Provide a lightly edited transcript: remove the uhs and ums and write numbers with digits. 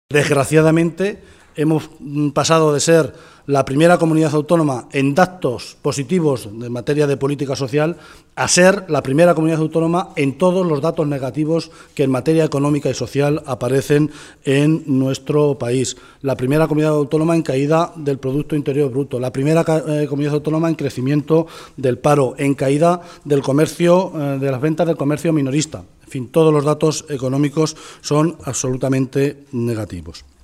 Desgraciadamente, hemos pasado de ser la primera comunidad autónoma en datos positivos en materia de política social a ser la primera comunidad autónoma en todos los datos negativos que en materia económica y social aparecen en nuestro país. La primera comunidad autónoma en caída del Producto Interior Bruto, la primera comunidad autónoma en crecimiento del paro, en caída del comercio, de las ventas del comercio minorista. En fin, todos los datos económicos son absolutamente negativos.